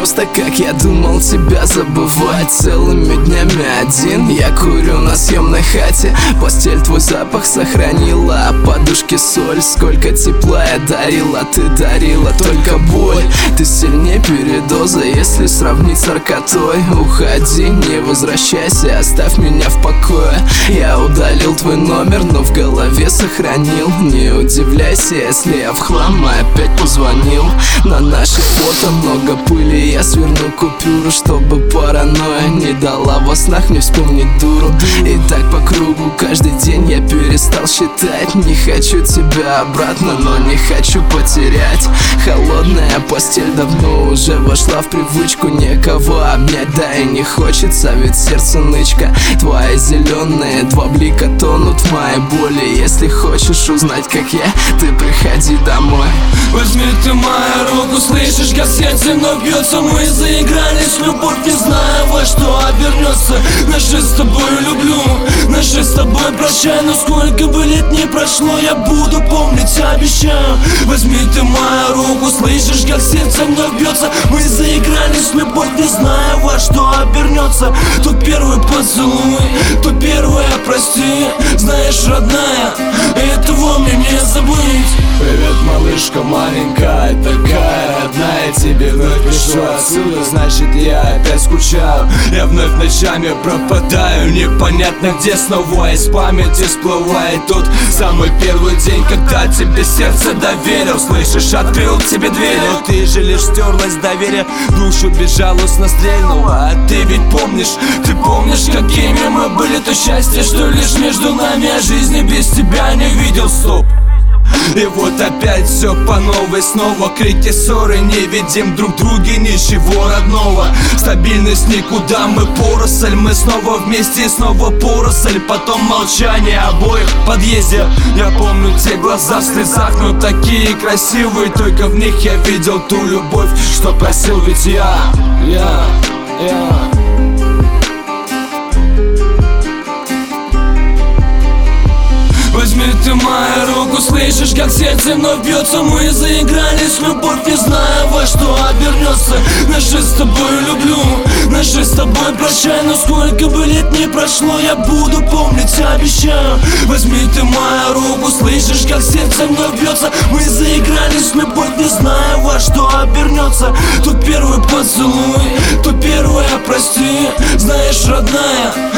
просто, как я думал тебя забывать целыми днями один. Я курю на съемной хате, постель твой запах сохранила, подушки соль, сколько тепла я дарила. Ты дарила только боль, ты сильнее передоза, если сравнить с наркотой. Уходи, не возвращайся, оставь меня в покое. Я удалил твой номер, но в голове сохранил. Не удивляйся, если я в хлам опять позвонил. На наших фото много пыли, я сверну купюру, чтобы паранойя не дала во снах мне вспомнить дуру. И так по кругу каждый день я перестал считать. Не хочу тебя обратно, но не хочу потерять. Холодная постель давно уже вошла в привычку. Некого обнять, да и не хочется, ведь сердце нычка. Твои зеленые два блика тонут в моей боли. Если хочешь узнать, как я, ты приходи домой. Возьми ты мою руку, слышишь, как сердце вновь бьется. Мы заигрались, любовь, не знаю, во что обернется. Наши с тобой люблю, наши с тобой прощай. Но сколько бы лет не прошло, я буду помнить, обещаю. Возьми ты мою руку, слышишь, как сердце вновь бьется. Мы заигрались, любовь, не знаю, во что обернется. То первый поцелуй, то первое прости. Знаешь, родная, этого мне не забыть. Привет, малышка маленькая, такая родная. Тебе вновь пишу отсюда, значит я опять скучаю. Я вновь ночами пропадаю, непонятно где, снова из памяти всплывает тот самый первый день, когда тебе сердце доверил. Слышишь, открыл тебе дверь, но ты же лишь стерлась доверие, душу безжалостно стрельнула. А ты ведь помнишь, ты помнишь, какими мы были, то счастье, что лишь между нами, а жизни без тебя не видел, стоп. И вот опять все по новой, снова крики, ссоры, не видим друг друге ничего родного. Стабильность никуда, мы поросль, мы снова вместе и снова поросль. Потом молчание обоих в подъезде. Я помню те глаза в слезах, но такие красивые. Только в них я видел ту любовь, что просил ведь я. Возьми ты мою руку, слышишь, как сердце вновь бьется. Мы заигрались, любовь, не знаю, во что обернется. Наши с тобой люблю, наши с тобой прощай. Но сколько бы лет не прошло, я буду помнить, обещаю. Возьми ты мою руку, слышишь, как сердце вновь бьется. Мы заигрались, любовь, не знаю, во что обернется. То первый поцелуй, то первое прости. Знаешь, родная,